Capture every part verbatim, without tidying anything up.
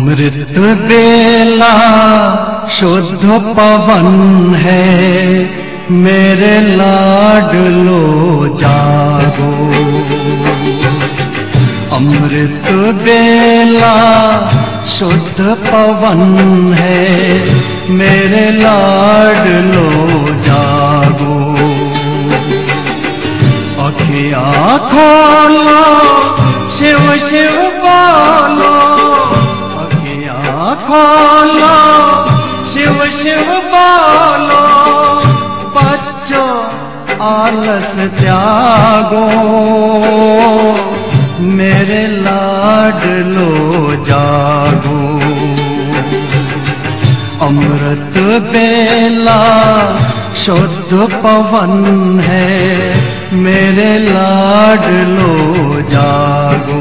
अमृत बेला शुद्ध पवन है, मेरे लाडलो जागो। अमृत बेला शुद्ध पवन है, मेरे लाडलो जागो। अखियाँ खोलो, शिव शिव बोलो, अखियाँ खोलो, शिव शिव बोलो। बच्चों आलस त्यागो, मेरे लाडलो जागो। अमृत बेला शुद्ध पवन है, मेरे लाडलो जागो।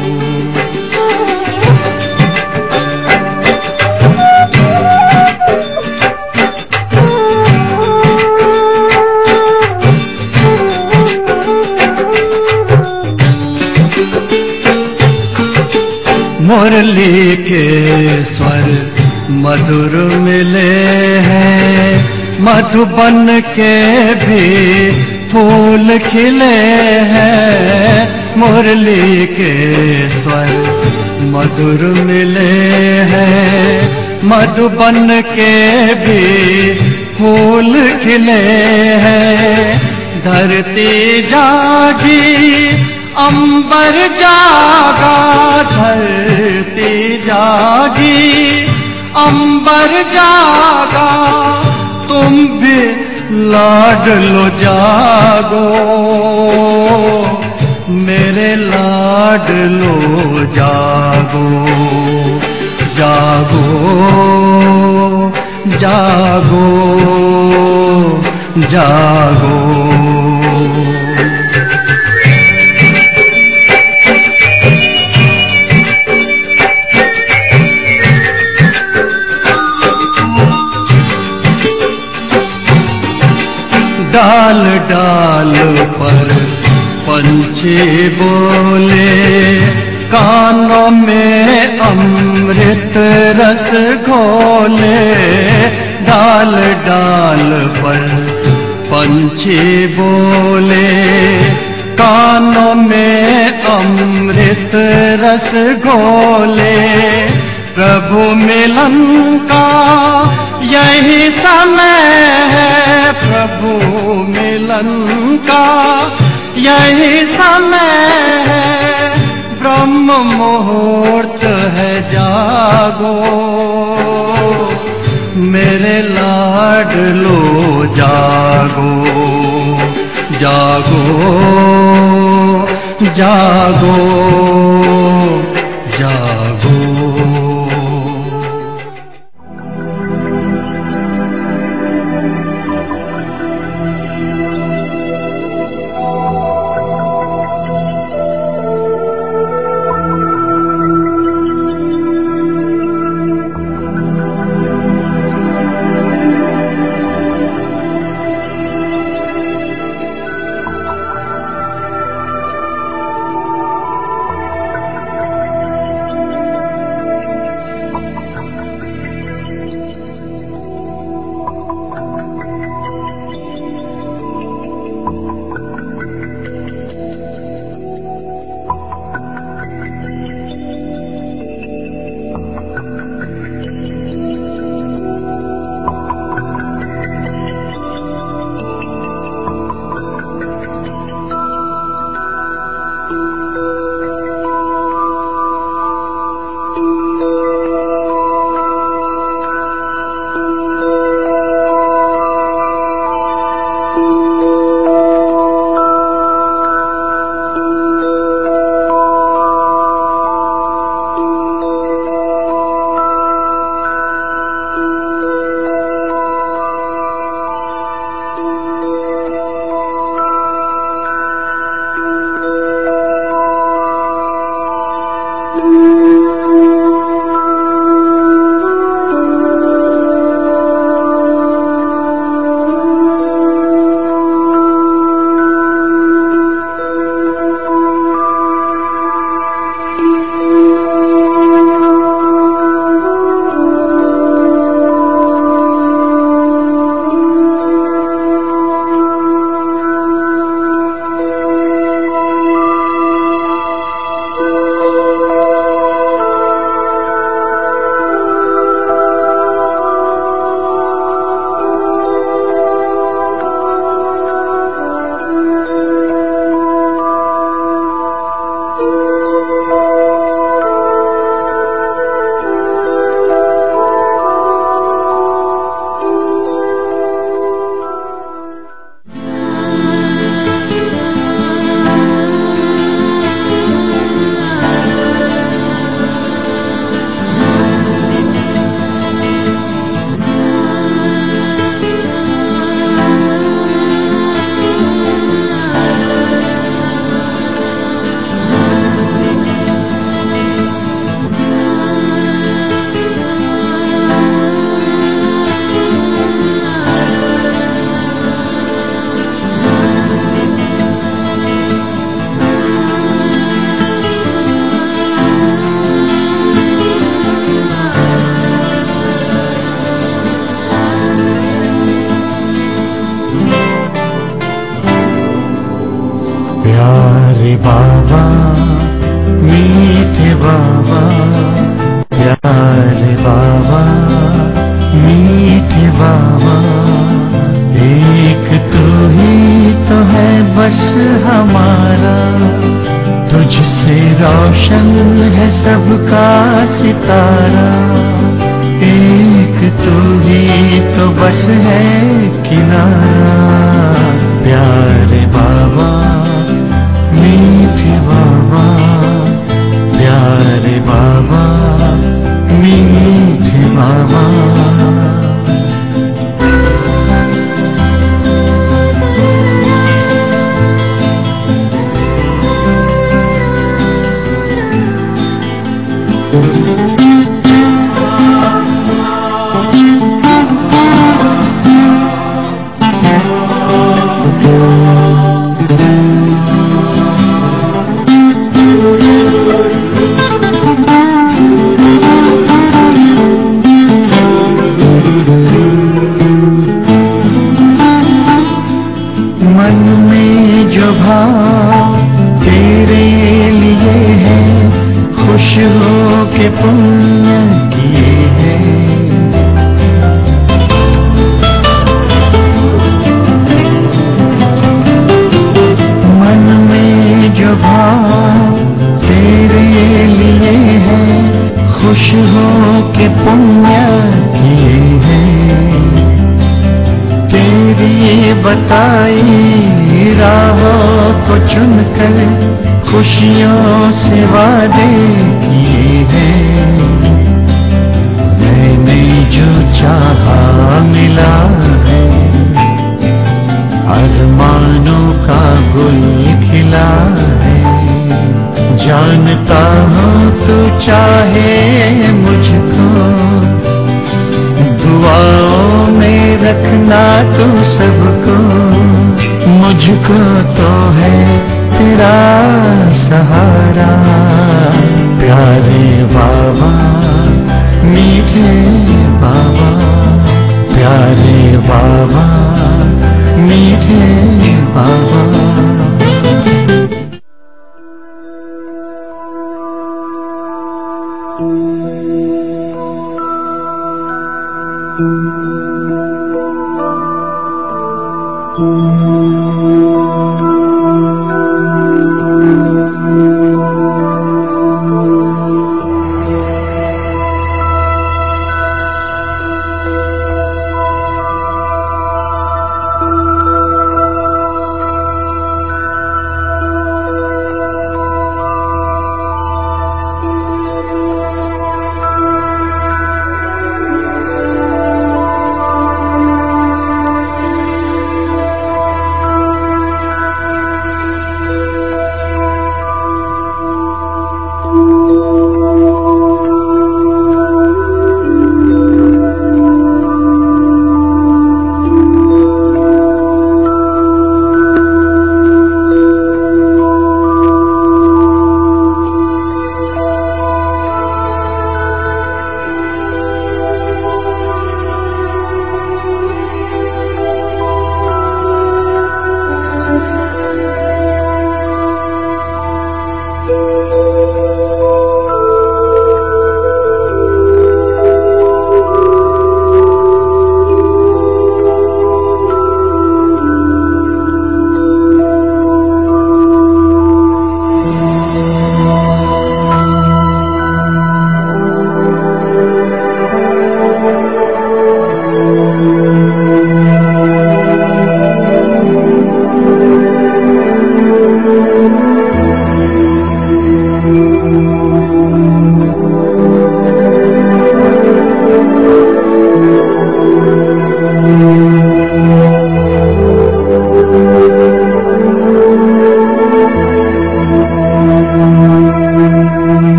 मुरली के स्वर मधुर मिले हैं, मधुबन के भी फूल खिले हैं। मुरली के स्वर मधुर मिले हैं, मधुबन के भी फूल खिले हैं। धरती जागी, अंबर जागा, धरती जागी, अंबर जागा। तुम भी लाडलो जागो, मेरे लाडलो जागो। जागो जागो जागो। डाल डाल पर पंछी बोले, कानों में अमृत रस घोले। डाल डाल पर पंछी बोले, कानों में अमृत रस घोले। प्रभु मिलन का यही समय है, प्रभु मिलन का यही समय है। ब्रह्म मुहूर्त है, जागो, मेरे लाडलो जागो। जागो जागो जागो। प्यारे बाबा मीठे बाबा, प्यारे बाबा मीठे बाबा, एक तू ही तो है बस हमारा, तुझसे रोशन है सबका सितारा, एक तू ही तो बस है किनारा, प्यारे बाबा मीठे बाबा, प्यारे बाबा मीठे बाबा। मन में जो भाव तेरे लिए है, खुश हो के पुण्य किए हैं, मन में जो भाव तेरे लिए है, खुश हो के पुण्य किए हैं, तेरी बताई राहों को चुनकर खुशियों से वादे किए हैं, मैंने जो चाहा मिला है, अरमानों का गुल खिला है, जानता हूँ तू चाहे मुझको, दुआओं में रखना तू सबको, मुझको तो है तेरा सहारा, प्यारे बाबा मीठे बाबा, प्यारे बाबा मीठे बाबा।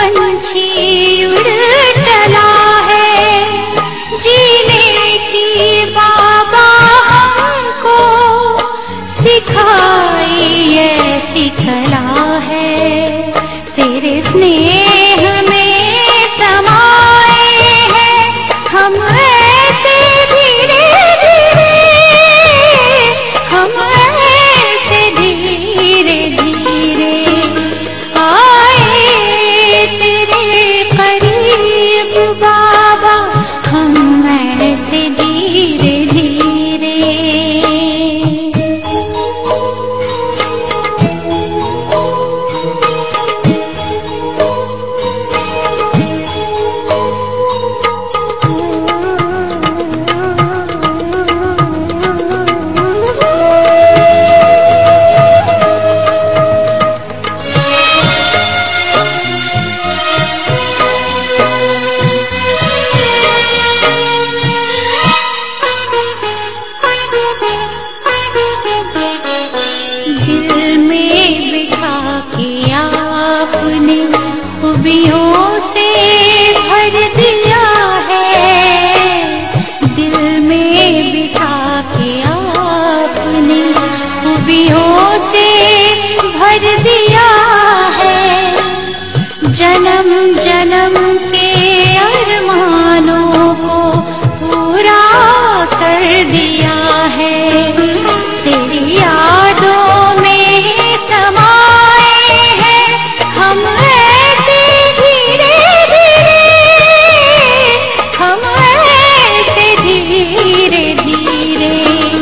पंछी उड़ चला है, जीने की बाबा हमको सिखाई ऐसी कला है। तेरे स्नेह में समाए हैं हम ऐसे धीरे धीरे, हम ऐसे धीरे धीरे आए तेरे करीब बाबा, हम ऐसे धीरे धीरे। दिल में बिठा के आपने खूबियों से भर दिया है, दिल में बिठा के आपने खूबियों से भर दिया है। जन्म जन्म के अरमानों को पूरा कर दिया है। तेरी यादों में समाए हैं हम ऐसे धीरे धीरे, हम ऐसे धीरे धीरे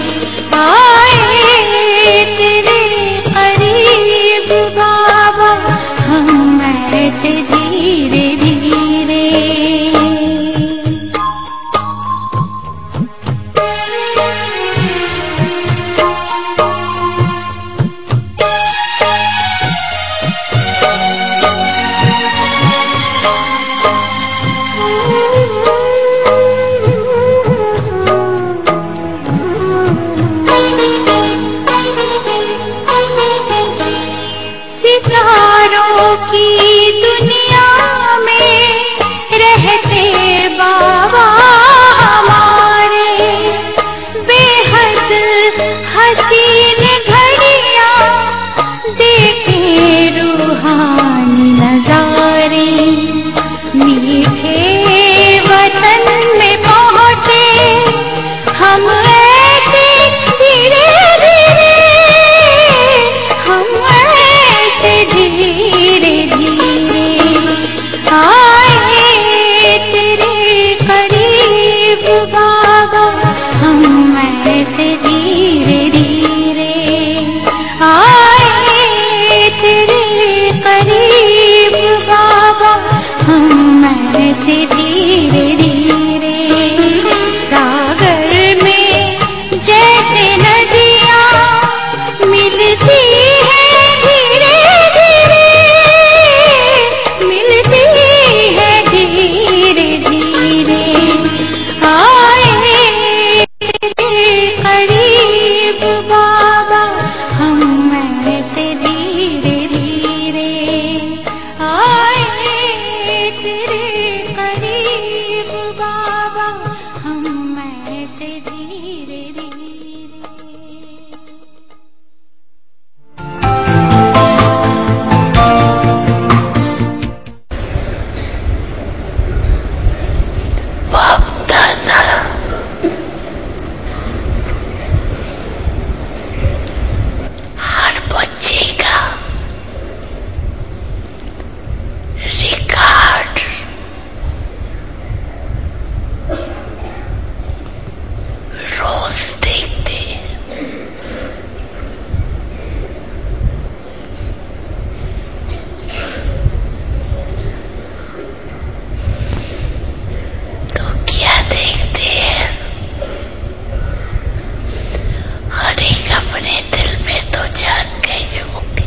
आए तेरे करीब बाबा, हम ऐसे धीरे धीरे। सितारों की दुनिया में रहते बाबा हमारे, बेहद हसीन घड़ियां देखे रूहानी नजारे। मीठे वतन में पहुंचे हम ऐसे धीरे धीरे, हम ऐसे धीरे धीरे आए तेरे करीब बाबा, हम ऐसे धीरे धीरे आए तेरे करीब बाबा, हम ऐसे धीरे धीरे। सागर में जैसे नदियाँ मिलती है धीरे धीरे, मिलती है धीरे धीरे आए तेरे करीब बाबा, हम ऐसे धीरे धीरे आए तेरे करीब बाबा, हम ऐसे धीरे धीरे। हर बच्चे का रिकॉर्ड रोज देखते हैं। तो क्या देखते हैं? हर एक अपने दिल में तो जान गए होंगे।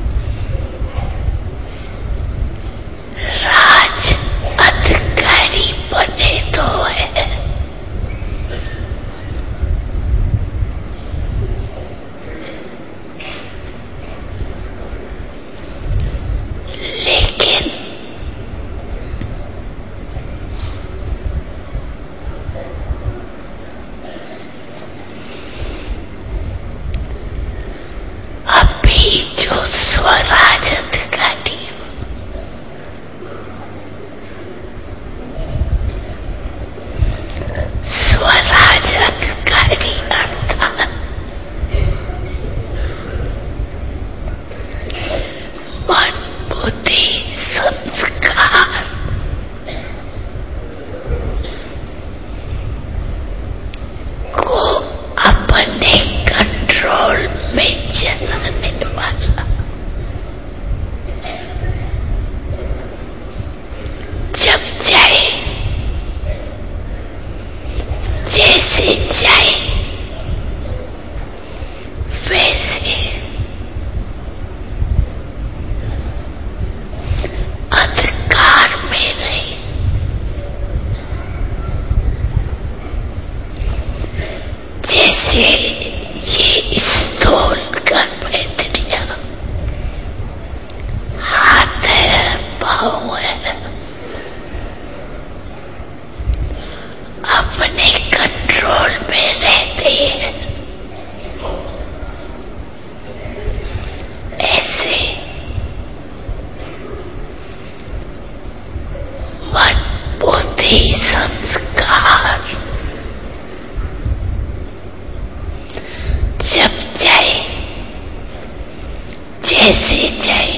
राज अधिकारी वही संस्कार जब जाए जैसे जाए,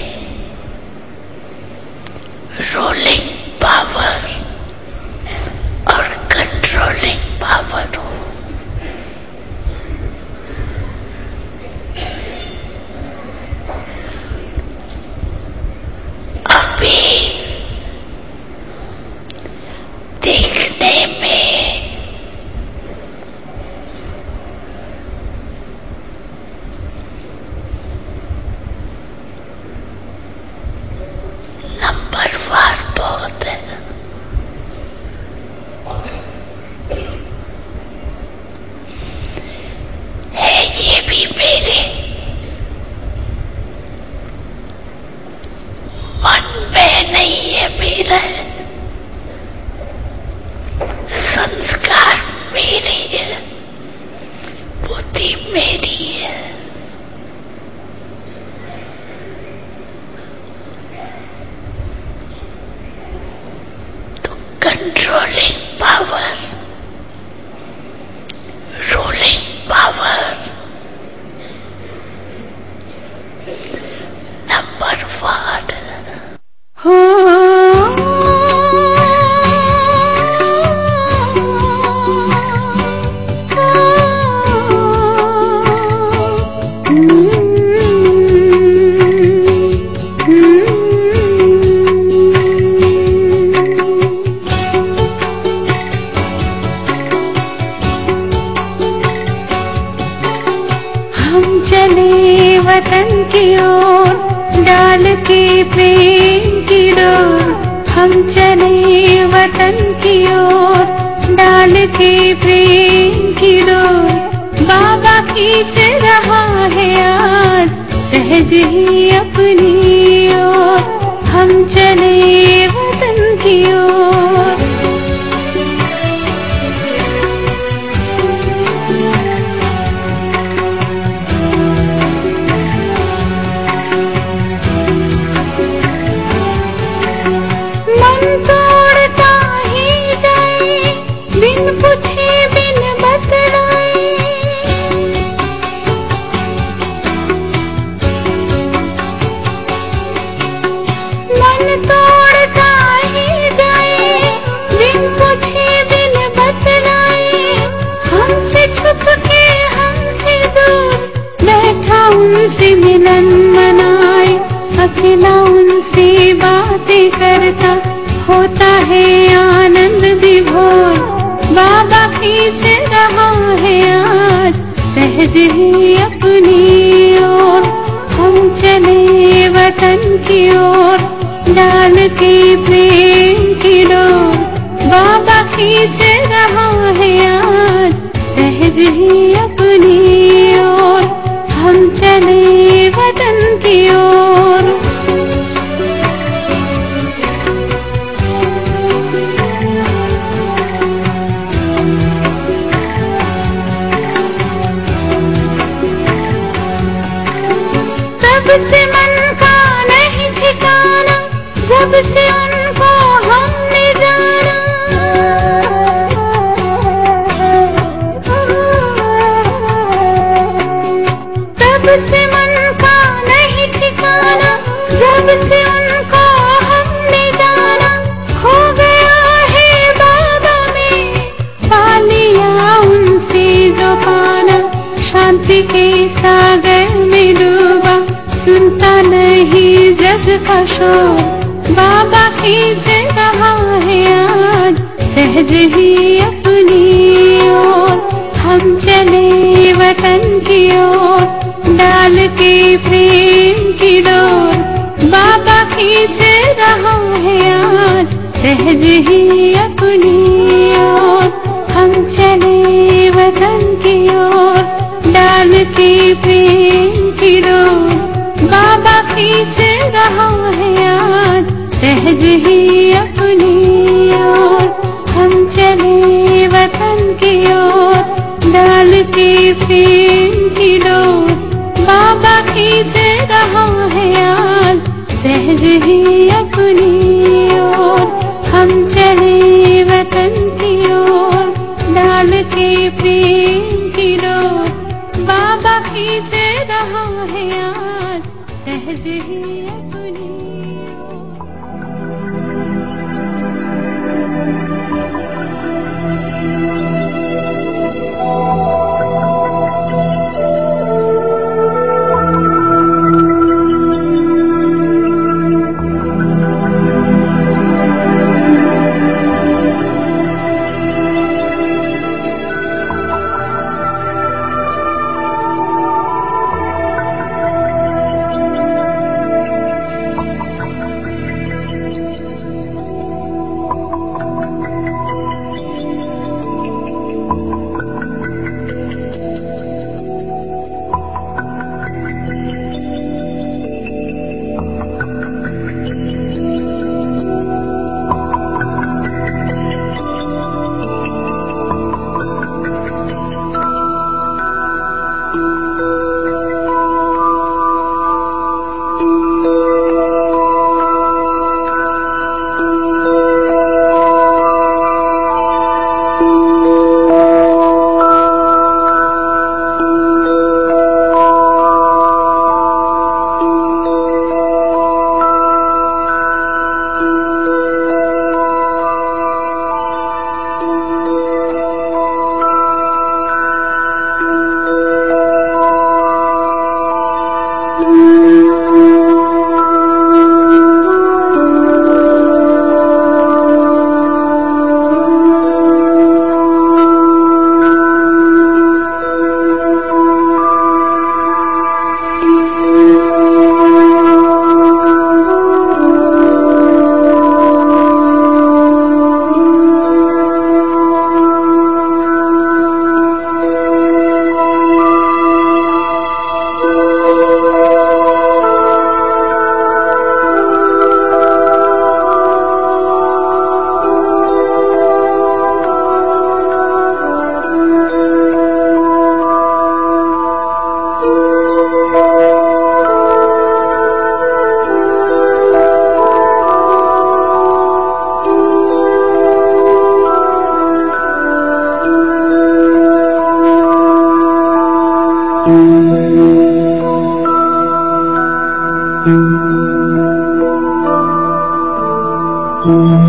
रोलिंग पावर और कंट्रोलिंग पावर हो। अभी देखने में नंबरवार बहुत है, है ये भी मेरे मन में नहीं है मेरा, संस्कार मेरी है, बुद्धि मेरी है। तो controlling power, ruling power, number one. हम चले वतन की ओर डाल के प्रेम की डोर, हम चले वतन की ओर डाल के प्रेम की डोर। बाबा खींच रहा है आज सहज ही अपनी ओर, हम चले वतन की ओर। मन तोड़ता ही जाए बिन पूछे बिन बतलाए, मन तोड़ता ही जाए बिन पूछे बिन बतलाए। हमसे छुप के हमसे दूर बैठा उनसे मिलन मनाए, अकेला उनसे बातें करता होता है आनंद विभोर। बाबा खींच रहा है आज सहज ही अपनी ओर, हम चले वतन की ओर डाल के प्रेम की डोर। बाबा खींच रहा है आज सहज ही अपनी ओर, हम चले वतन की ओर। जब से मन का नहीं ठिकाना, जब से उनको हमने जाना, तब से मन का नहीं ठिकाना, जब से उनको हमने जाना। खो गया है बाबा में पा लिया उनसे जो पाना, शांति के सागर में डूबा सुनता नहीं जग का शोर। बाबा खींच रहा है आज सहज ही अपनी ओर, हम चले वतन की ओर डाल के प्रेम की डोर। बाबा खींच रहा है आज सहज ही अपनी ओर, हम चले वतन की ओर डाल के प्रेम की डोर। बाबा खींच रहा है आज सहज ही अपनी ओर, हम चले वतन की ओर डाल के प्रेम की डोर। बाबा खींच रहा है आज सहज ही अपनी ओर, हम चले वतन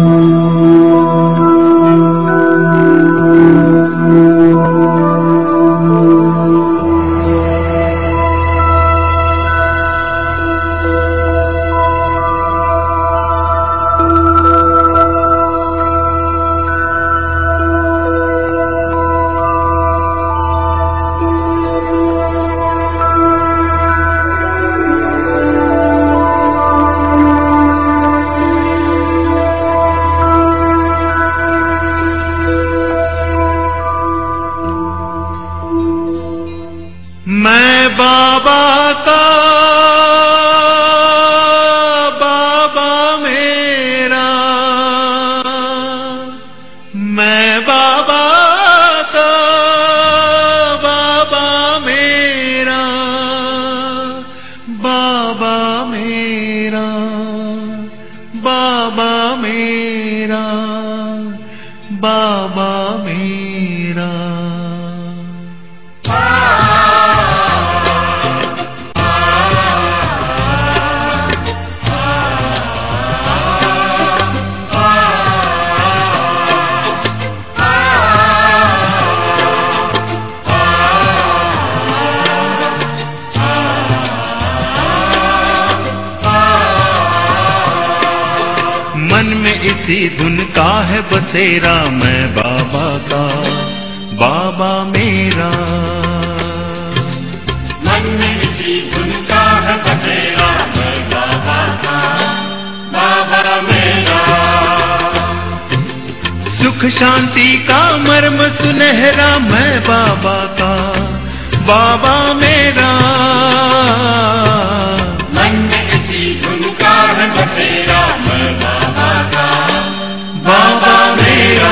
मैं बाबा का बाबा मेरा, मैं बाबा का बाबा मेरा, बाबा मेरा, बाबा मेरा, बाबा मेरा। मन में इसी धुन का है बसेरा, मैं बाबा का बाबा मेरा। मन में इसी धुन का है बसेरा, मैं बाबा का बाबा मेरा। सुख शांति का मर्म सुनहरा, मैं बाबा का बाबा मेरा। मन में इसी धुन का है बसेरा, मैं बाबा का बाबा मेरा।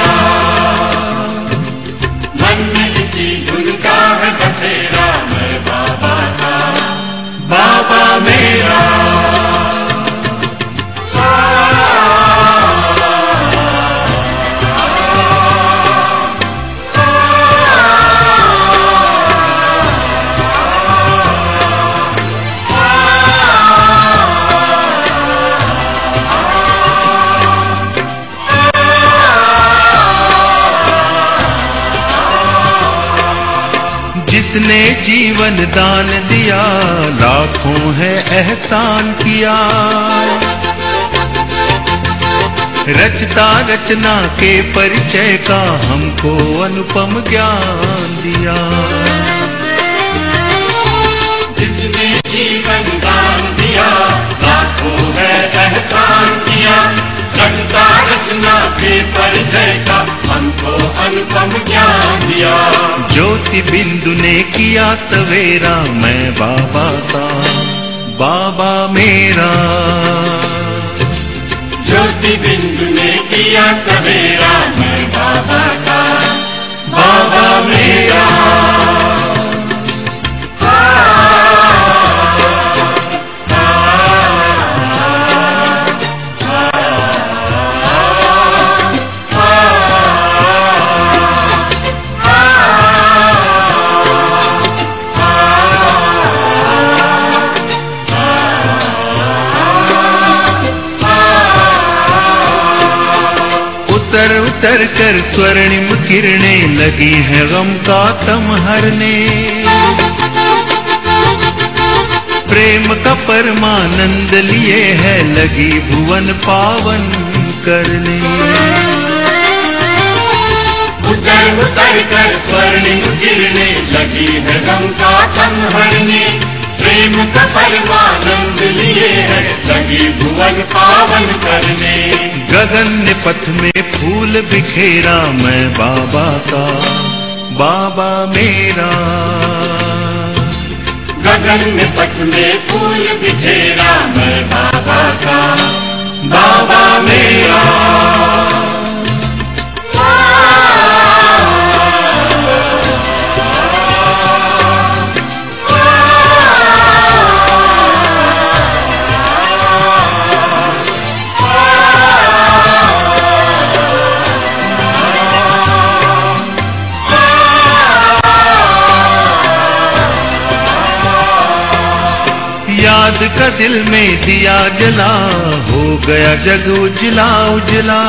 मन में इसी धुन का है बसेरा, मैं बाबा का बाबा मेरा। जिसने जीवन दान दिया, लाखों है एहसान किया। रचता रचना के परिचय का हमको अनुपम ज्ञान दिया। जिसने जीवन दान दिया, लाखों है एहसान किया। रचता रचना के परिचय का हमको अनुपम ज्ञान दिया। ज्योति बिंदु ने किया सवेरा, मैं बाबा का बाबा मेरा। ज्योति बिंदु ने किया सवेरा, मैं बाबा का बाबा मेरा। उतर उतर कर स्वर्णिम किरणें लगी है गम का तम हरने। प्रेम का परमानंद लिए है लगी भुवन पावन करने। उतर उतर कर स्वर्णिम किरणें लगी है गम का तम हरने। प्रेम का परमानंद लिए है लगी भुवन पावन करने। गगन ने पथ में फूल बिखेरा, मैं बाबा का बाबा मेरा। गगन में पथ में फूल बिखेरा, मैं बाबा का बाबा मेरा। या याद का दिल में दिया जला, हो गया जग उजला उजला।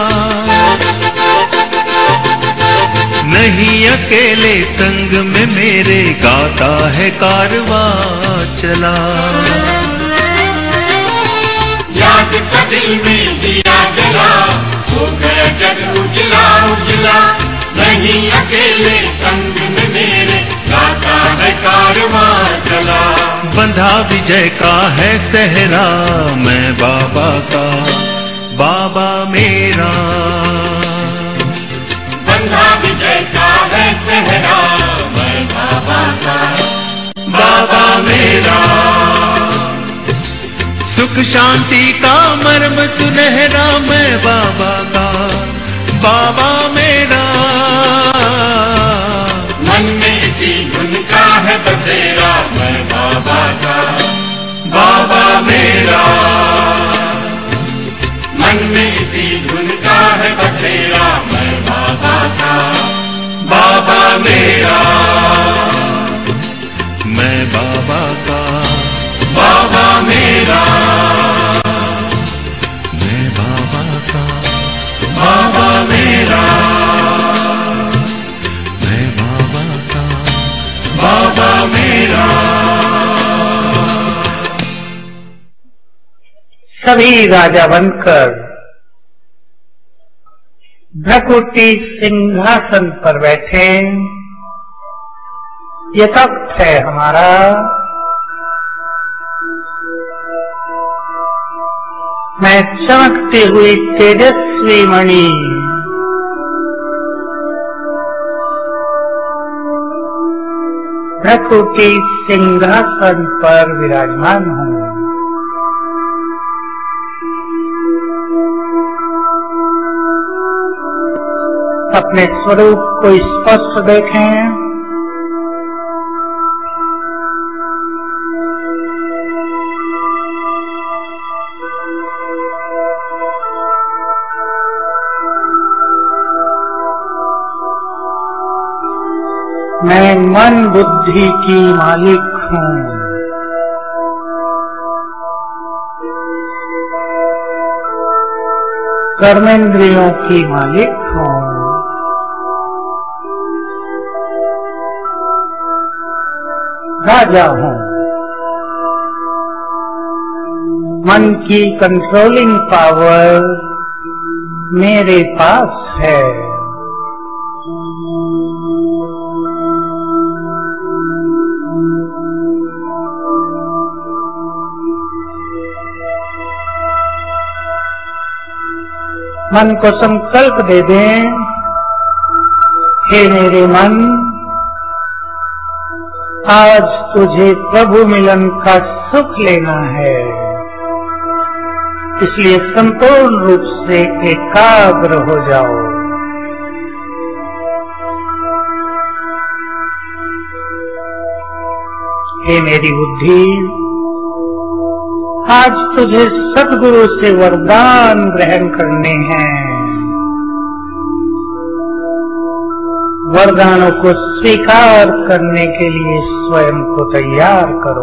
नहीं अकेले संग में मेरे, गाता है कारवां चला। याद का दिल में दिया जला, हो गया जग उजला उजला। नहीं अकेले संग में मेरे, गाता है कारवां चला। बंधा विजय का है सहरा, मैं बाबा का बाबा मेरा। बंधा विजय का है सहरा, मैं बाबा का बाबा मेरा। सुख शांति का मर्म सुनहरा, मैं बाबा का बाबा मेरा। मन में इसी धुन का है बसेरा, मैं बाबा का बाबा मेरा। मन में इसी धुन का है बसेरा, मैं बाबा का बाबा मेरा। मैं बाबा का बाबा मेरा। मैं बाबा का बाबा मेरा। मैं बाबा का बाबा मेरा। सभी राजा बनकर भ्रकुटी सिंहासन पर बैठे। ये तख्त है हमारा, मैं चमकती हुई तेजस्वी मणि। भ्रकुटी सिंहासन पर विराजमान हूँ। अपने स्वरूप को स्पष्ट देखें। मैं मन बुद्धि की मालिक हूँ। कर्मेंद्रियों की मालिक हूँ। राजा हूँ। मन की कंट्रोलिंग पावर मेरे पास है। मन को संकल्प दे दें, हे मेरे मन, आज तुझे प्रभु मिलन का सुख लेना है, इसलिए संपूर्ण रूप से एकाग्र हो जाओ। हे मेरी बुद्धि, आज तुझे सद्गुरु से वरदान ग्रहण करने हैं। वरदानों को स्वीकार करने के लिए स्वयं को तैयार करो।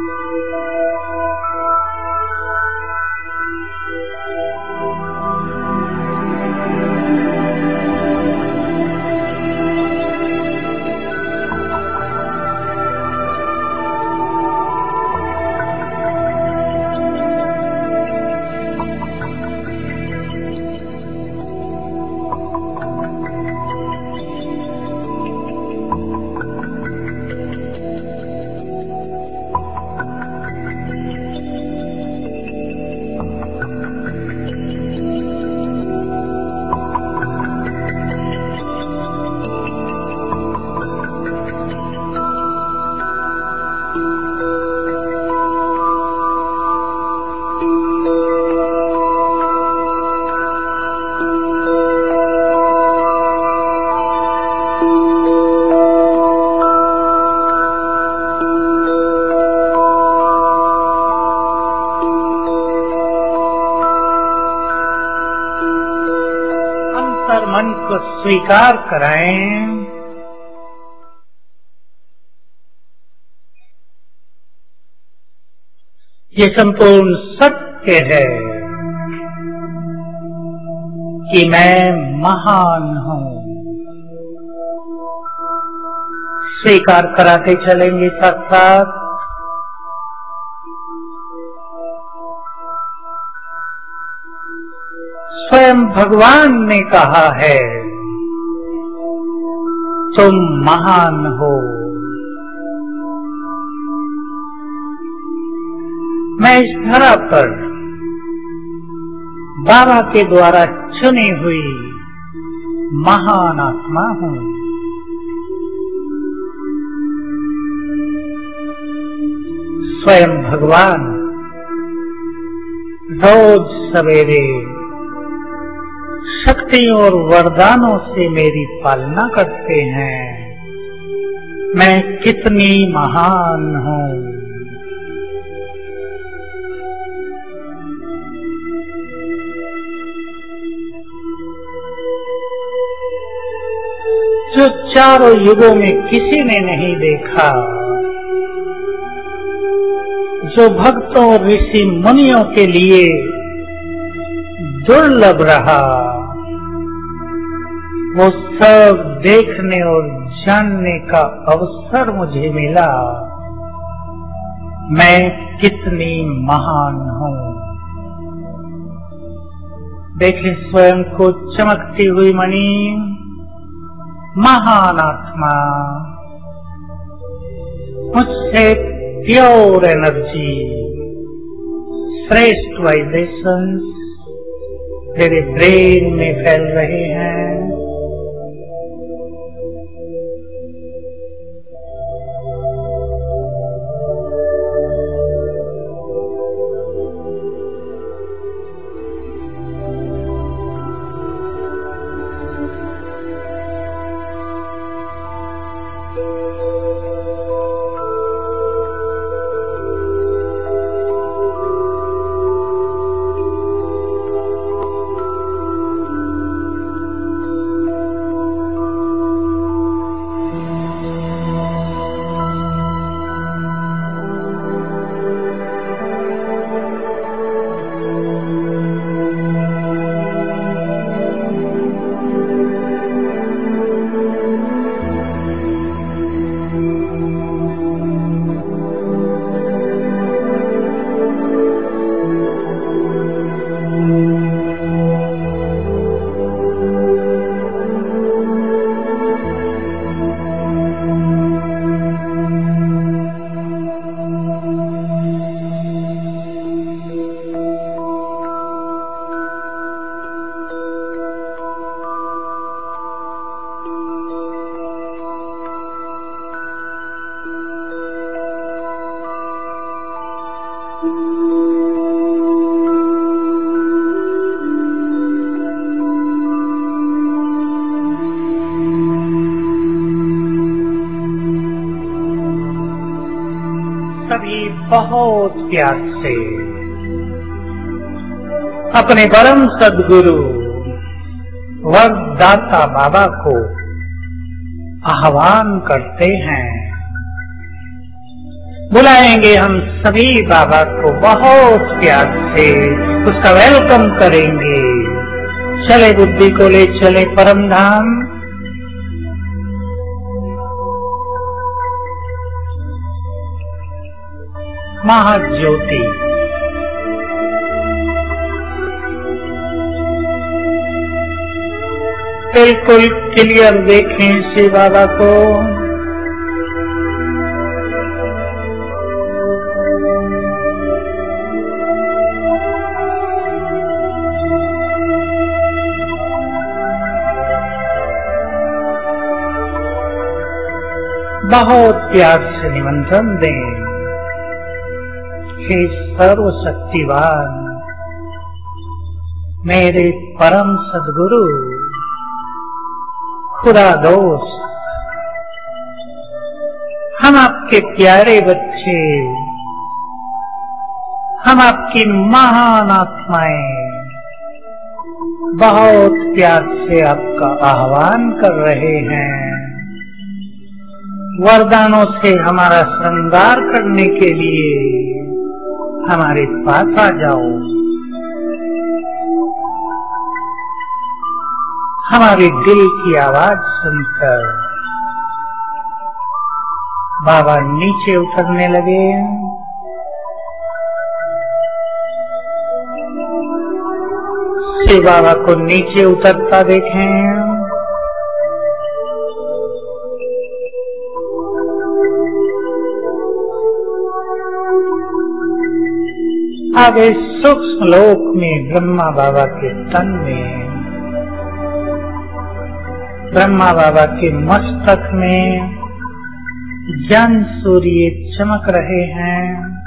मन को स्वीकार कराएं। ये संपूर्ण सत्य है कि मैं महान हूं। स्वीकार कराते चलेंगे साथ साथ। स्वयं भगवान ने कहा है तुम महान हो। मैं इस धरा पर बाबा के द्वारा चुनी हुई महान आत्मा हूं। स्वयं भगवान रोज सवेरे शक्ति और वरदानों से मेरी पालना करते हैं। मैं कितनी महान हूं। जो चारों युगों में किसी ने नहीं देखा, जो भक्तों ऋषि मुनियों के लिए दुर्लभ रहा, वो सब देखने और जानने का अवसर मुझे मिला। मैं कितनी महान हूं। देखें स्वयं को चमकती हुई मणि, महान आत्मा, मुझसे प्योर एनर्जी, श्रेष्ठ वाइब्रेशंस मेरे ब्रेन में फैल रहे हैं। सभी बहुत प्यार से अपने परम सद्गुरु वरदाता बाबा को आह्वान करते हैं। बुलाएंगे हम सभी बाबा को बहुत प्यार से, उसका वेलकम करेंगे। चले बुद्धि को ले चले परम धाम। महाज्योति बिल्कुल क्लियर देखें श्री बाबा को। बहुत प्यार से निमंत्रण दें। हे सर्वशक्तिवान मेरे परम सद्गुरु खुदा दोस्त, हम आपके प्यारे बच्चे, हम आपकी महान आत्माएं बहुत प्यार से आपका आह्वान कर रहे हैं। वरदानों से हमारा श्रृंगार करने के लिए हमारे पास आ जाओ, हमारे दिल की आवाज सुनकर बाबा नीचे उतरने लगे। शिव बाबा को नीचे उतरता देखें। आगे सूक्ष्म लोक में ब्रह्मा बाबा के तन में, ब्रह्मा बाबा के मस्तक में ज्ञान सूर्य चमक रहे हैं।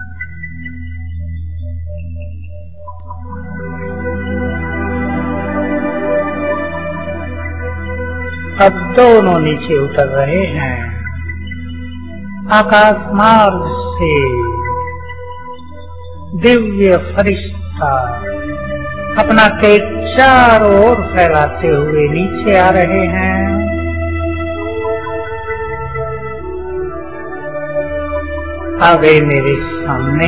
अब दोनों नीचे उतर रहे हैं। आकाश मार्ग से दिव्य फरिश्ता अपना तेज चारों ओर फैलाते हुए नीचे आ रहे हैं। आ गए मेरे सामने,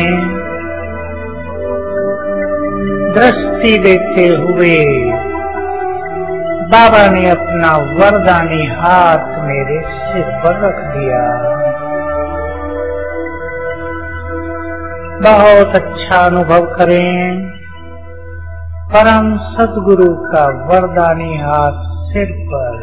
दृष्टि देते हुए बाबा ने अपना वरदानी हाथ मेरे सिर पर रख दिया। बहुत अच्छा अनुभव करें, परम सद्गुरु का वरदानी हाथ सिर पर।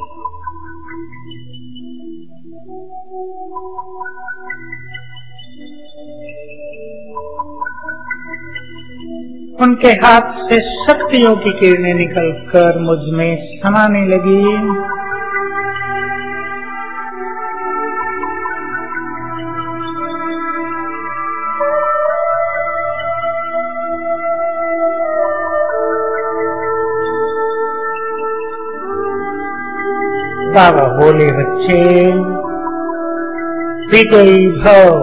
उनके हाथ से शक्तियों की किरणें निकलकर मुझ में समाने लगी। बाबा बोले, बच्चे विजयी भव,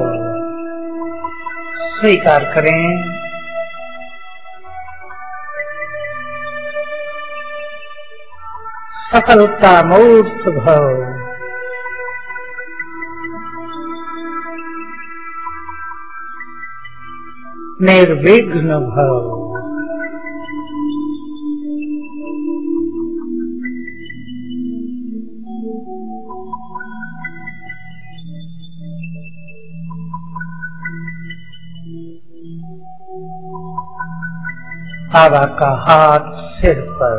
स्वीकार करें। सफलता मूर्त भव, निर्विघ्न भव। बाबा का हाथ सिर पर।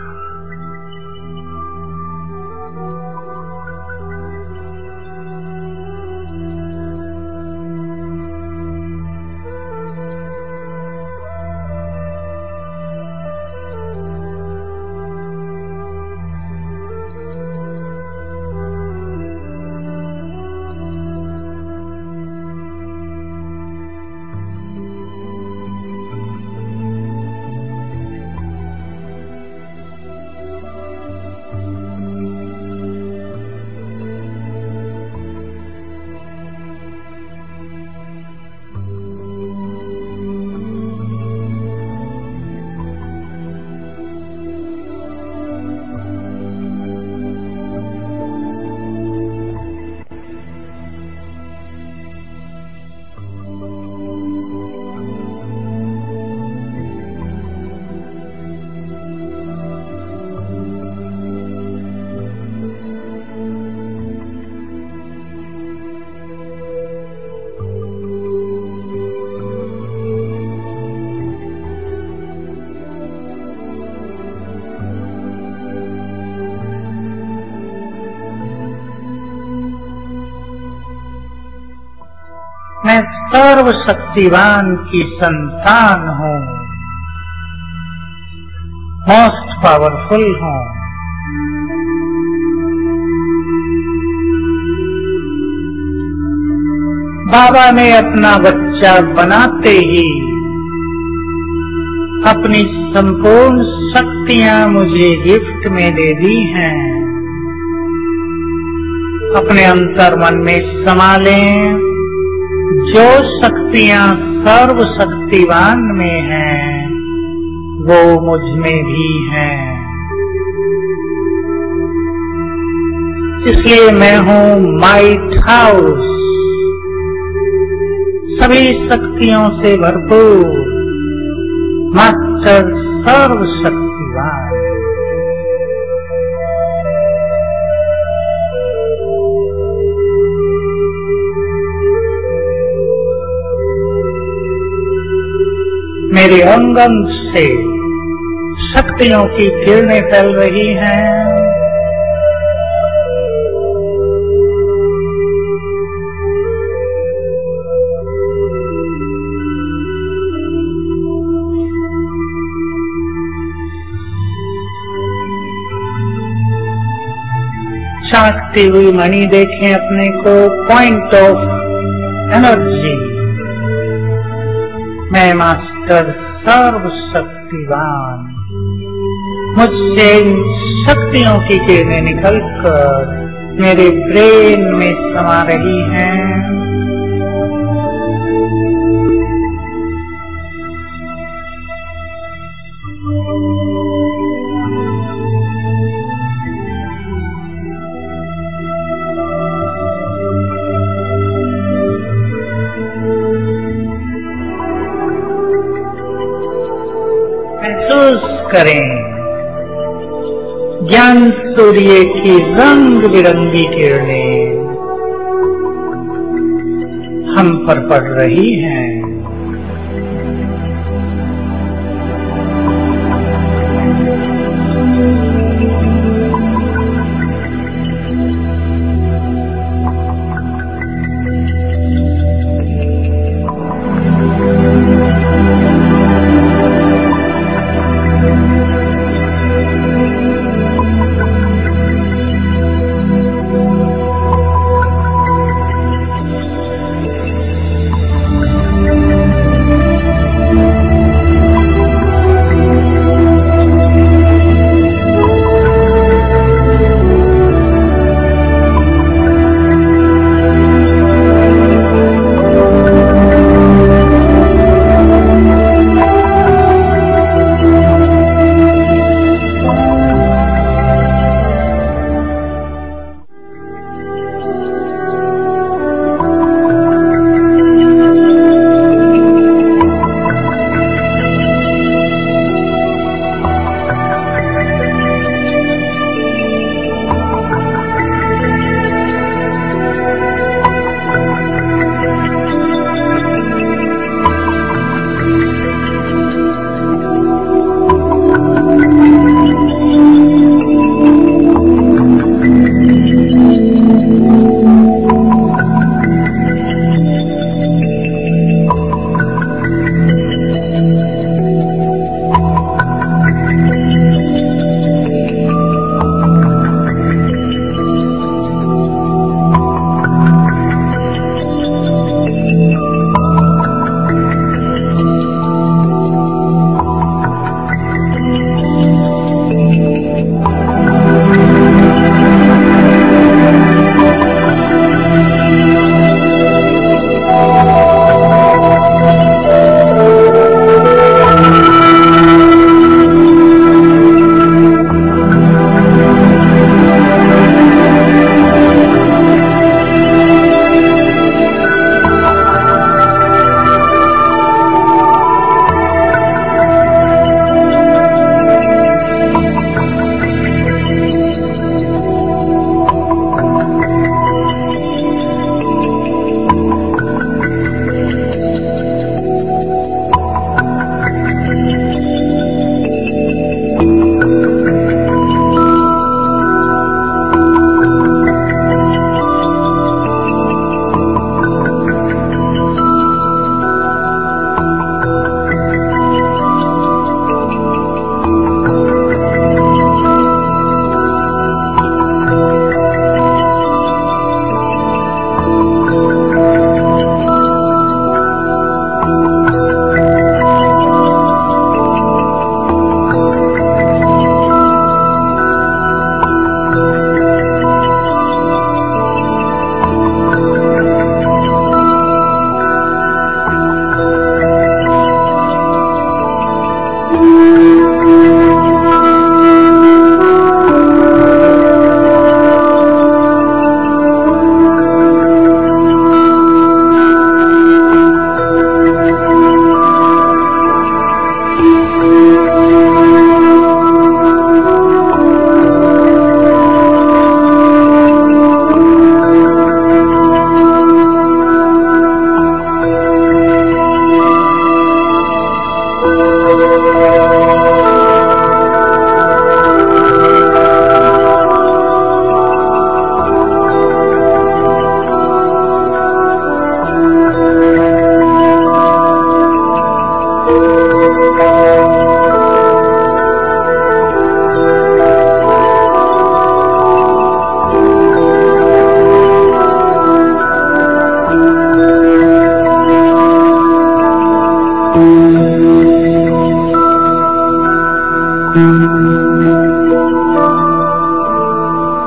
मैं सर्वशक्तिवान की संतान हूँ, मोस्ट पावरफुल हूँ। बाबा ने अपना बच्चा बनाते ही अपनी संपूर्ण शक्तियाँ मुझे गिफ्ट में दे दी हैं। अपने अंतर मन में समा लें, जो शक्तियाँ सर्व शक्तिवान में हैं, वो मुझ में भी हैं। इसलिए मैं हूँ माइट हाउस, सभी सभी शक्तियों से भरपूर मास्टर सर्वशक्तिवान। मेरे अंग अंग से शक्तियों की किरणें फैल रही हैं। चमकती हुई मणि देखें अपने को, पॉइंट ऑफ एनर्जी। मैं मास्टर सर्वशक्तिवान, मुझसे शक्तियों की किरणें निकलकर मेरे ब्रेन में समा रही हैं। महसूस करें ज्ञान सूर्य की रंग बिरंगी किरणें हम पर पड़ रही हैं।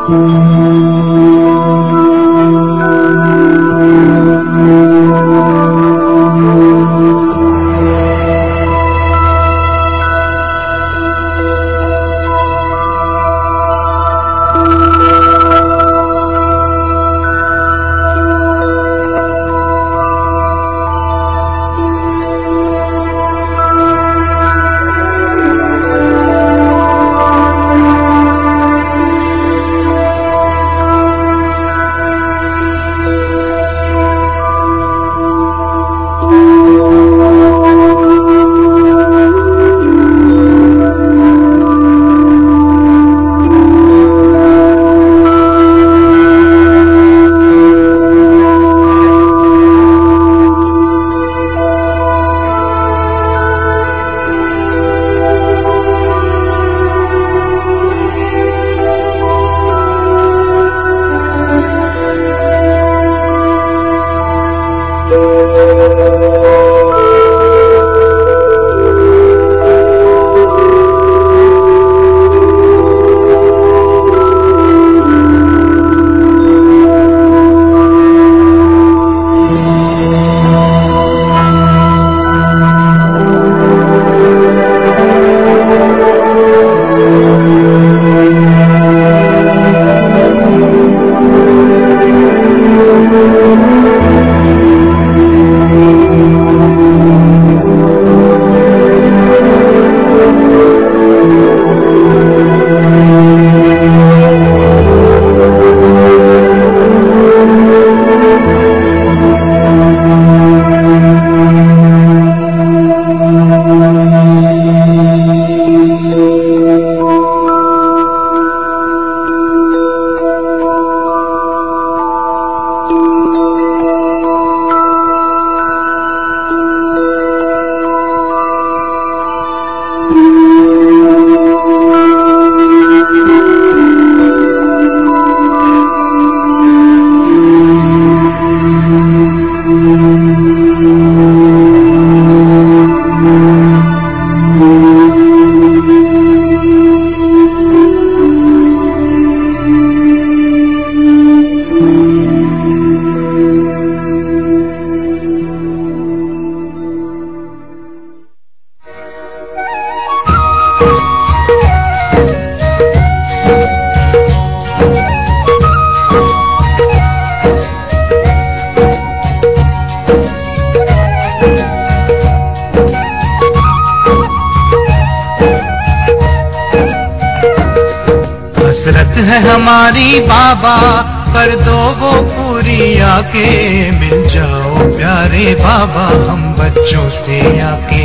है हमारी बाबा, कर दो वो पूरी आके। मिल जाओ प्यारे बाबा हम बच्चों से आके।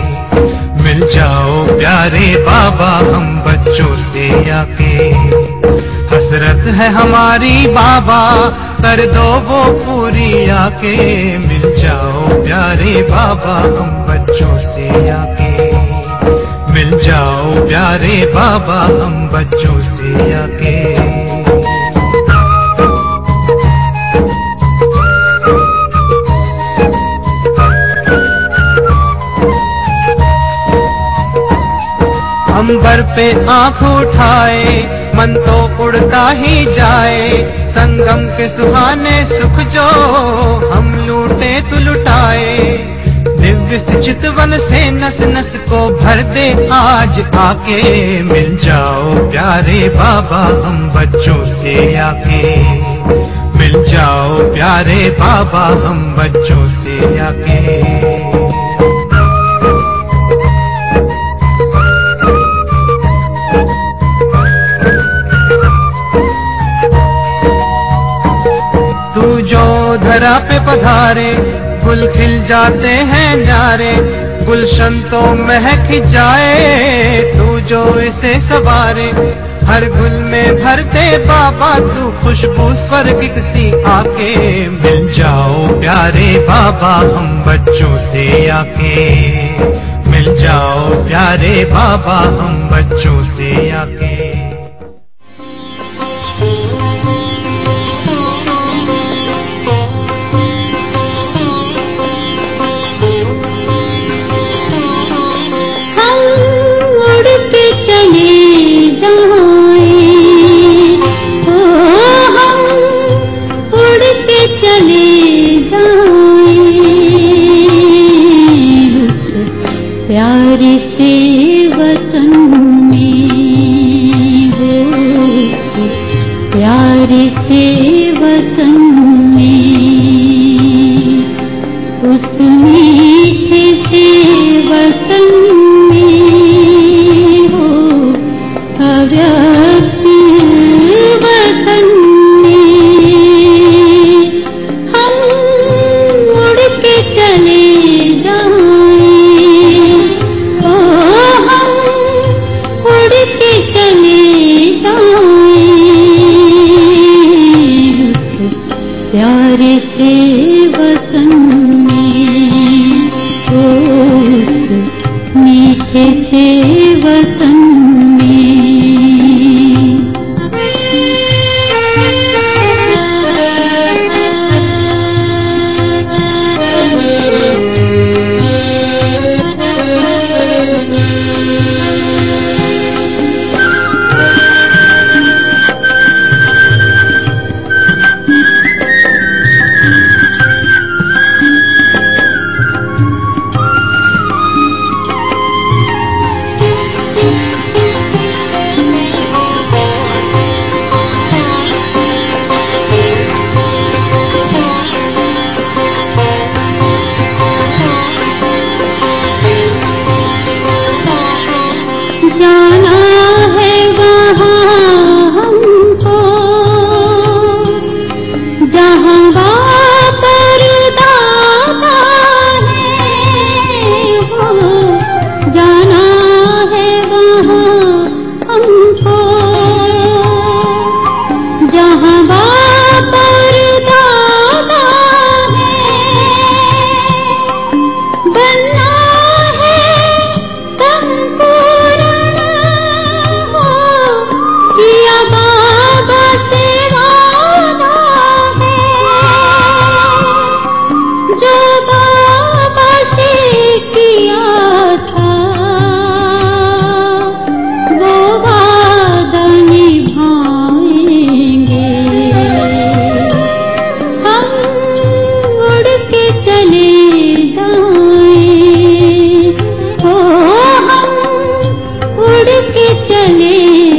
मिल जाओ प्यारे बाबा हम बच्चों से आके। हसरत है हमारी बाबा, कर दो वो पूरी आके। मिल जाओ प्यारे बाबा हम बच्चों से आके। मिल जाओ प्यारे बाबा हम बच्चों से आके। अंबर पे आँख उठाए, मन तो उड़ता ही जाए। संगम के सुहाने सुख जो हम लूटे तो लुटाए। दिव्य चितवन से नस नस को भर दे आज आके। मिल जाओ प्यारे बाबा हम बच्चों से आके। मिल जाओ प्यारे बाबा हम बच्चों से आके। तू जो धरा पे पधारे, गुल खिल जाते हैं न्यारे। गुलशन तो महक जाए, तू जो इसे सवारे। हर गुल में भरते बाबा तू खुशबू स्वर्गिक सी आके। मिल जाओ प्यारे बाबा हम बच्चों से आके। मिल जाओ प्यारे बाबा हम बच्चों से आके। चले जाए तो प्यारे से वतन में, उस मीठे से वतन में हो अव्यक्त वतन में हम उड़ के चले जाएं, ओ हम उड़ के चले जाएं प्यारे से वतन में, उस मीठे से वतन में। जाना है वहाँ हमको जहाँ परदादा है हो, जाना है वहाँ हमको जहाँ परदादा है, बनना है संपूर्ण किया बाबा से वादा है, जो बाबा से किया था वो वादा निभाएंगे। हम उड़ के चले जाएं, ओ हम उड़ के चले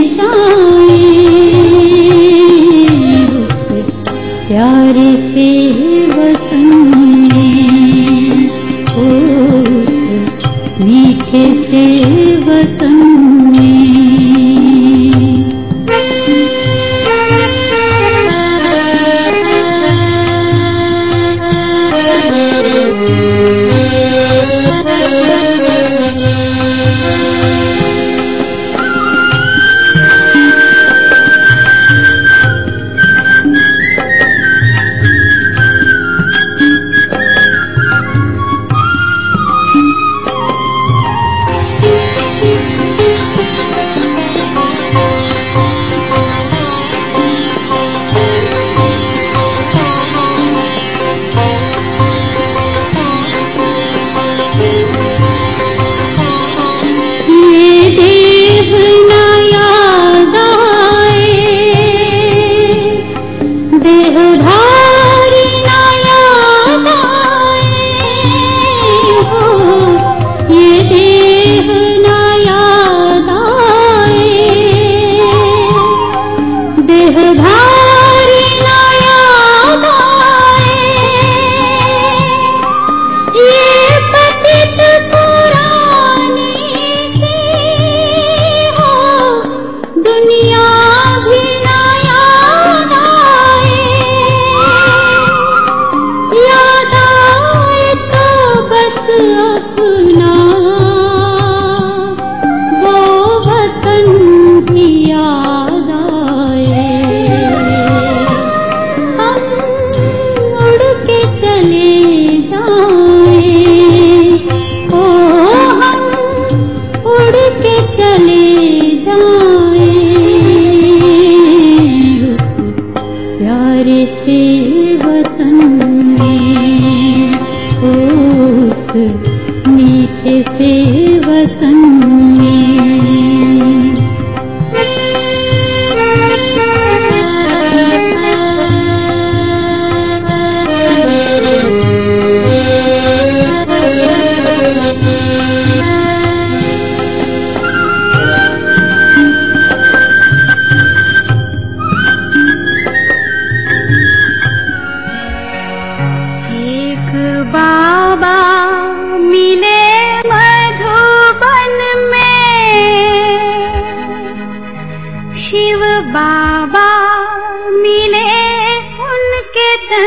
प्यारे से वतन में, उस मीठे से वतन में। याद आए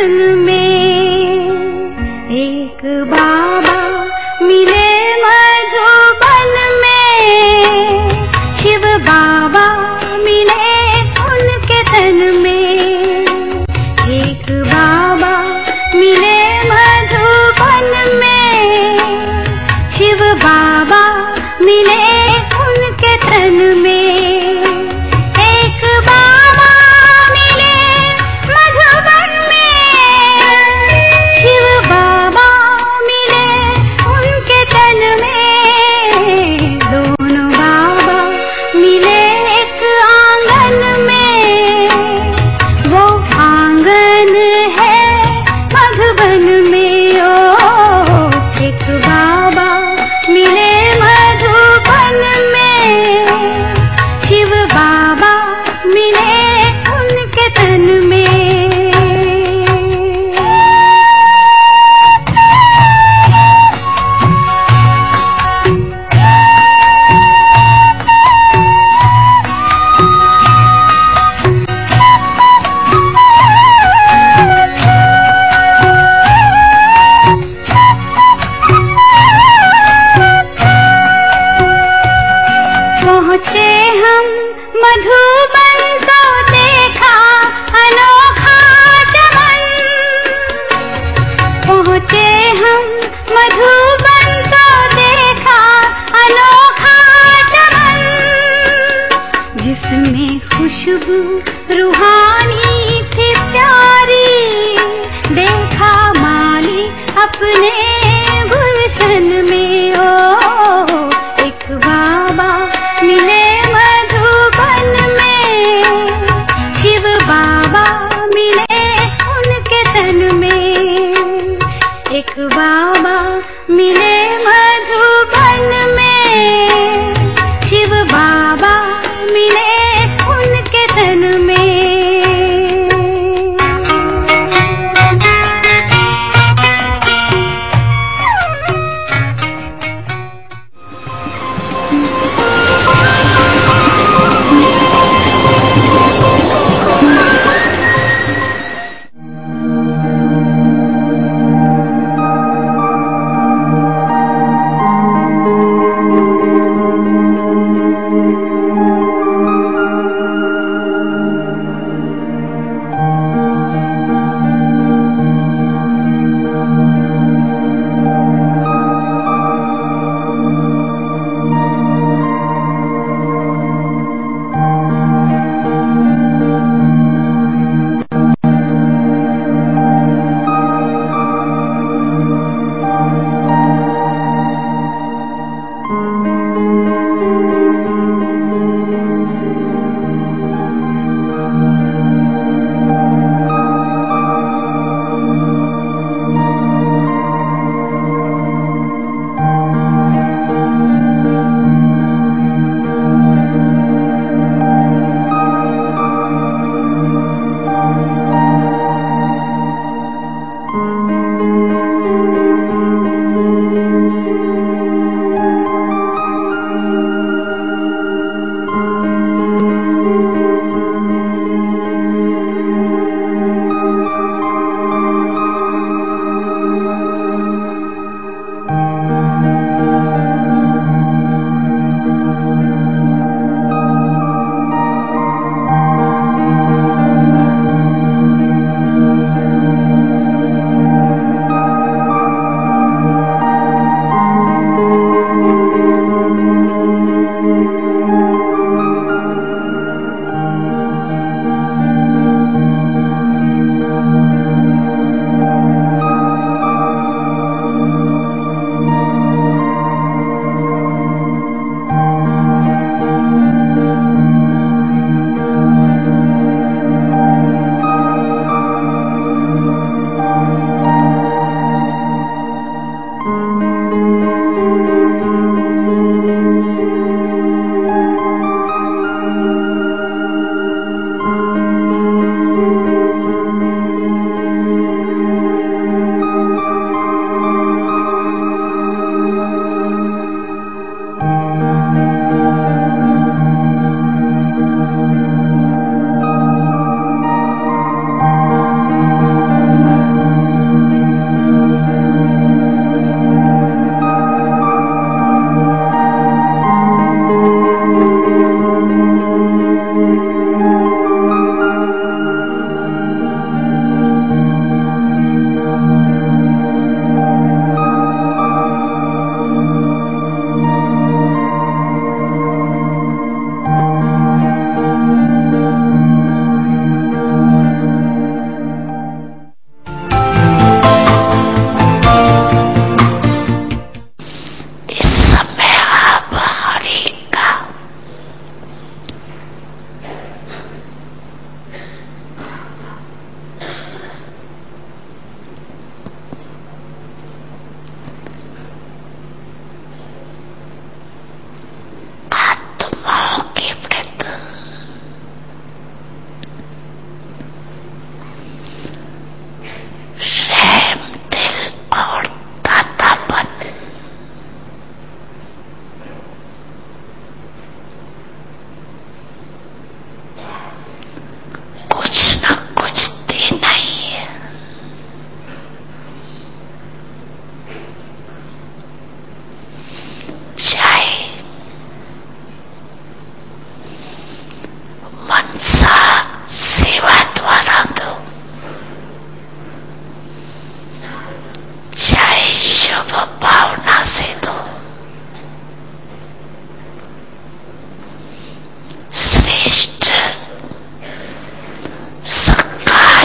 तन में। एक बाबा मिले मधुबन में, शिव बाबा मिले उनके तन में। एक बाबा मिले मधुबन में, शिव बाबा मिले उनके तन में। एक बाबा मिले मधुबन में, शिव बाबा मिले उनके तन में। दोनों बाबा मिले एक आंगन में, वो आंगन है मधुबन में। ओ एक बाबा मिले मधुबन में, शिव बाबा मिले उनके तन में। पहुँचे हम मधुबन को देखा अनोखा चमन। पहुँचे हम मधुबन को देखा अनोखा चमन, जिसमें खुशबू रूहानी थी प्यारी। देखा माली अपने गुलशन में। ओ एक बाबा मिले मधुबन में, शिव बाबा मिले उनके तन में। एक बाबा मिले मधुबन में, शिव बाबा मिले उनके तन में।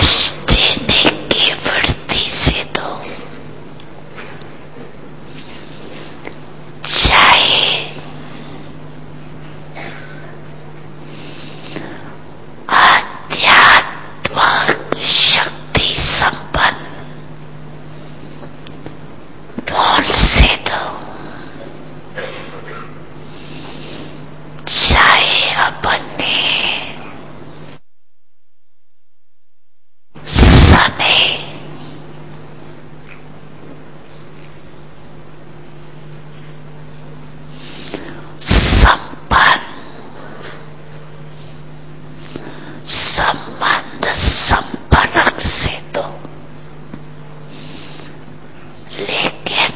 आज देने की वृत्ति से दो, चाहे आध्यात्मिक शक्ति संपन्न बोल से दो, चाहे अपने समय संपन्न संबंध संपर्क से दो, लेकिन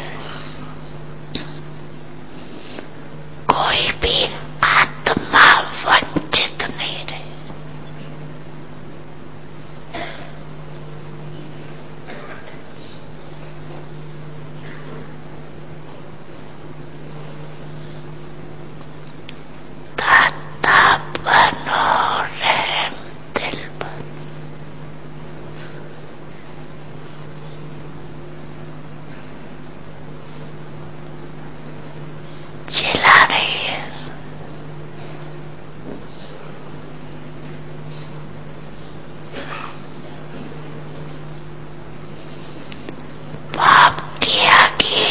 कोई भी आत्मा वंचित नहीं रहे। दाता बनो रहम दिल पर, चिल्ला रही है। बाप की आगे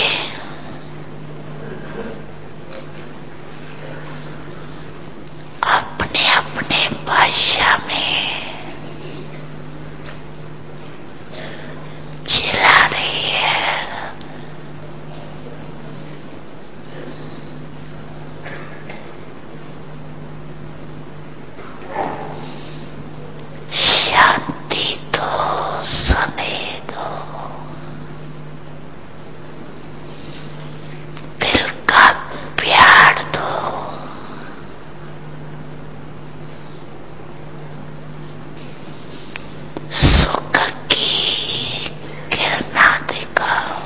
अपने अपने भाषा में चिल्ला रही है। शांति दो, समय दो, दिल का प्यार दो, सुख की किरणा दिखाओ।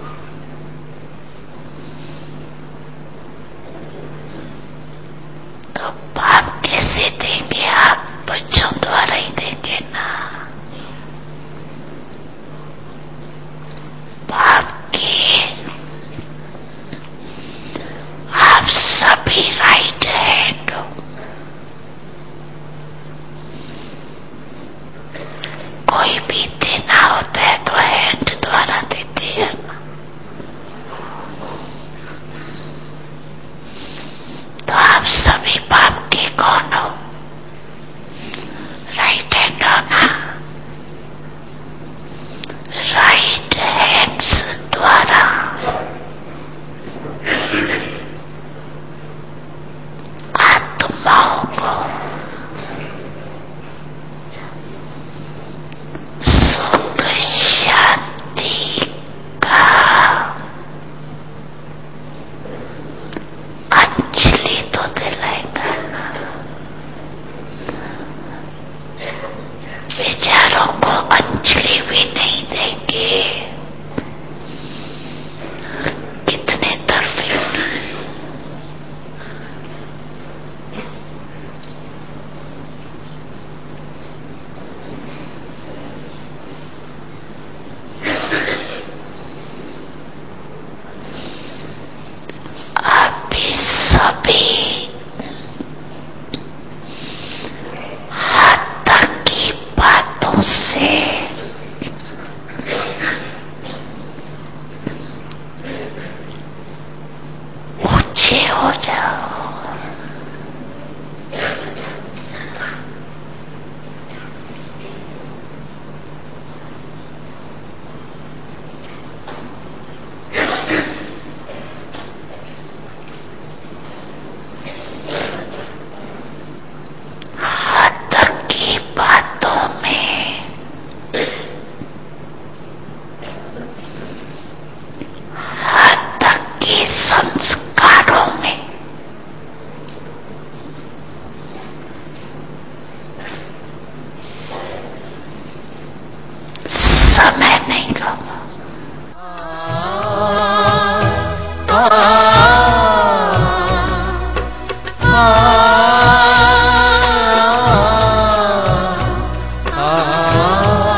तो बाप कैसे देंगे? आप बच्चों द्वारा ही देंगे ना। बाप के आप सभी राइट हैंड हो। कोई भी देना होता है तो हैंड द्वारा देते हैं ना। तो आप सभी बाप के कौन हो? राइट हैंड हो ना। राइट हैंड्स द्वारा आत्माओं को सुख शांति का अंजलि तो दिलाएगा ना। विचारों को अंजलि भी नहीं देंगे। कितने तरफे अभी सभी हाथ तक की बातों से ऊंचे हो जाओ। हाथ तक की बातों में हाथ तक के संस्कारों में समय नहीं गवा। आ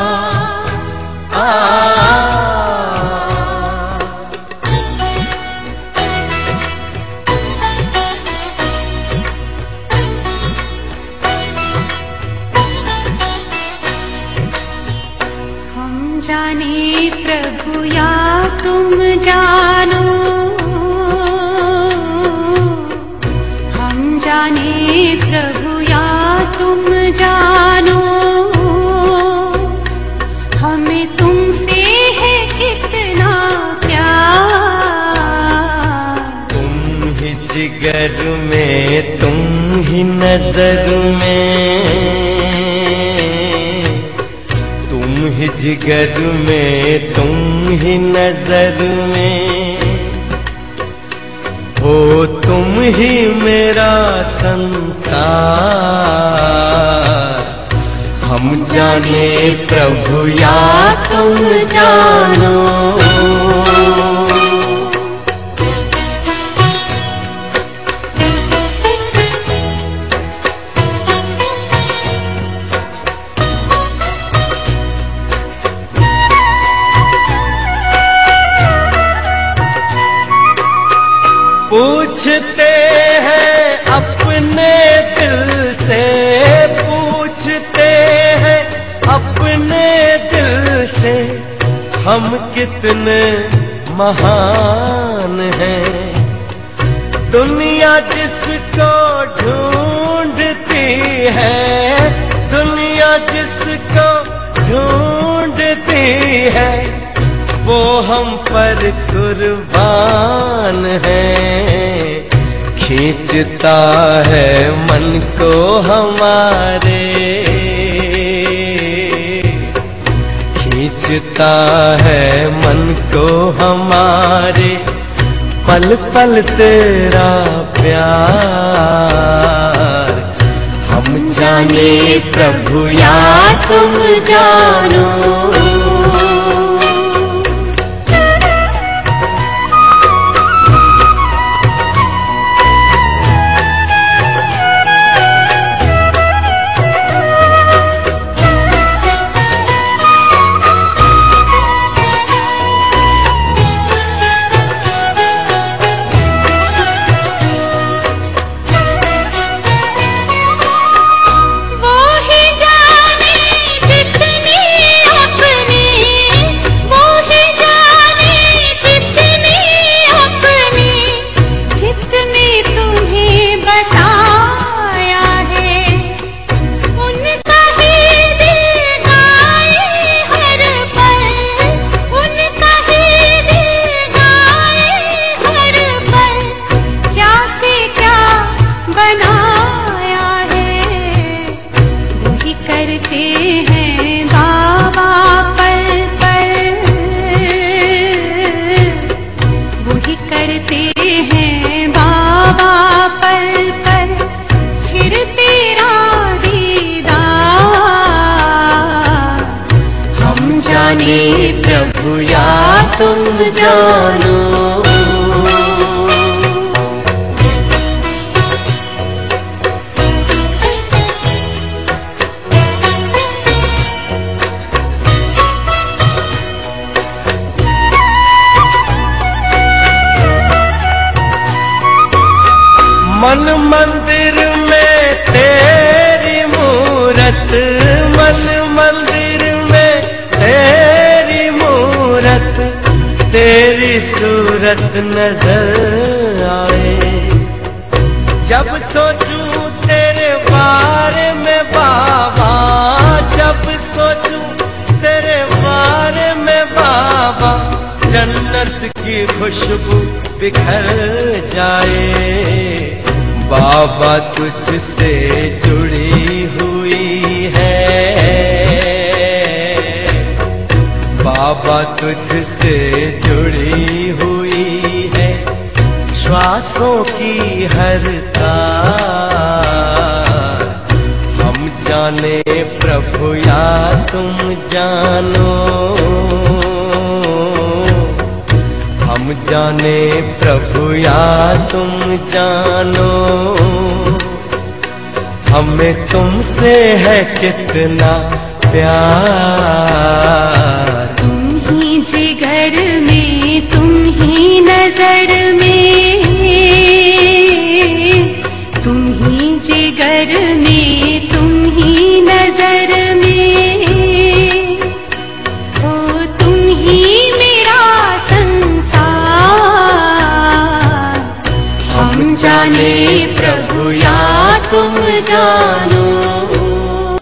जाने प्रभु या तुम जानो, हम जाने प्रभु या तुम जानो, हमें तुमसे है कितना प्यार। तुम ही जिगर में, तुम ही नजर में, तुम ही जिगर में, तुम ही नजर में, हो तुम ही मेरा संसार। हम जाने प्रभु या तुम जानो। पूछते हैं अपने दिल से, पूछते हैं अपने दिल से, हम कितने महान हैं। दुनिया जिसको ढूंढती है, दुनिया जिसको ढूंढती है, वो हम पर कुर्बान है। खींचता है मन को हमारे, खींचता है मन को हमारे, पल पल तेरा प्यार। हम जाने प्रभु या तुम जानो। प्रभु या तुम जानो। मन मंदिर में तेरी मूरत, मन मंदिर में तेरी मूरत, तेरी सूरत नजर आए। जब सोचूं तेरे बारे में बाबा, जब सोचूं तेरे बारे में बाबा, जन्नत की खुशबू बिखर जाए। बाबा तुझसे जुड़ी हुई है, बाबा तुझसे जुड़ी हुई है, श्वासों की हर तार। हम जाने प्रभु या तुम जानो, हम जाने प्रभु या तुम जानो, हमें तुमसे है कितना प्यार। तुम ही जिगर में, तुम ही नजर में, तुम ही जिगर में, तुम ही नजर में, ओ तुम ही मेरा संसार। हम जाने प्रभु या तुम जानो।